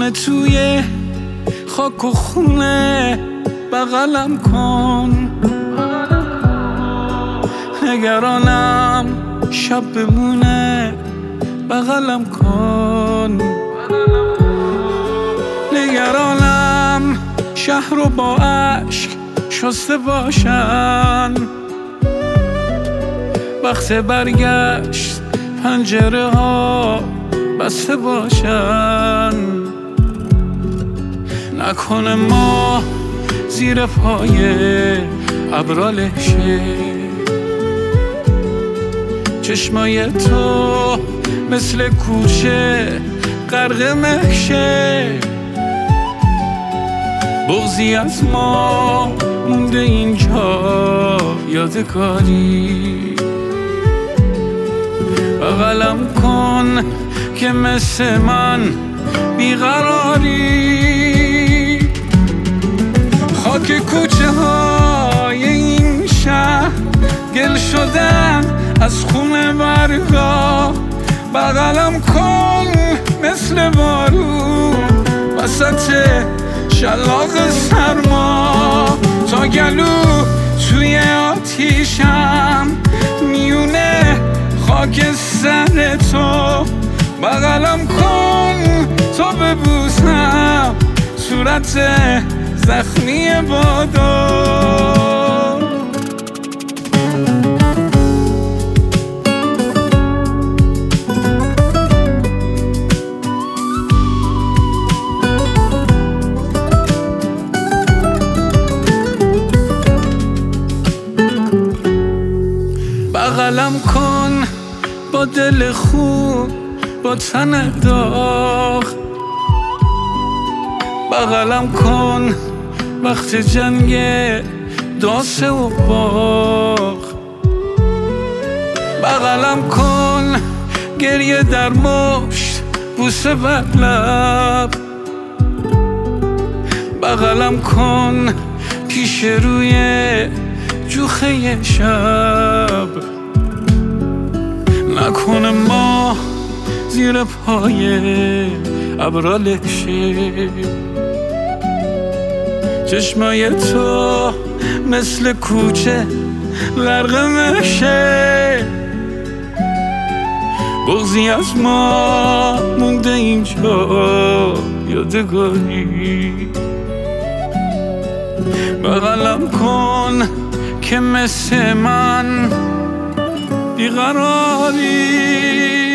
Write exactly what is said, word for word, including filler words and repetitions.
همه توی خاک و خونه بغلم کن، نگرانم شب بمونه بغلم کن، نگرانم شهر رو با عشق شسته باشن، وقت برگشت پنجره ها بسته باشن، نکنه ما زیر پای ابرال شه، چشمای تو مثل کوچه غرق مهشه، بغضی از ما مونده اینجا یادگاری، بغلم کن که مثل من بیقراری، خاک کوچه های این شهر گل شدن از خون برگا، بغلم کن مثل بارون وسط شلاق سرما، تا گلو توی آتیشم میونه خاک سر تو، بغلم کن تا ببوسم صورت زخمی بادو. بغلم کن با دل خوب با تن داغ، بغلم کن وقت جنگ داسه و باغ، بغلم کن گریه در مشت بوسه بر لب، بغلم کن پیش روی جوخه شب، نکنه ما زیر پای ابرال شه، چشمای تو مثل کوچه غرق مشه، بغضی از ما مونده اینجا یادگاری، بغلم کن که مثل من بیقراری.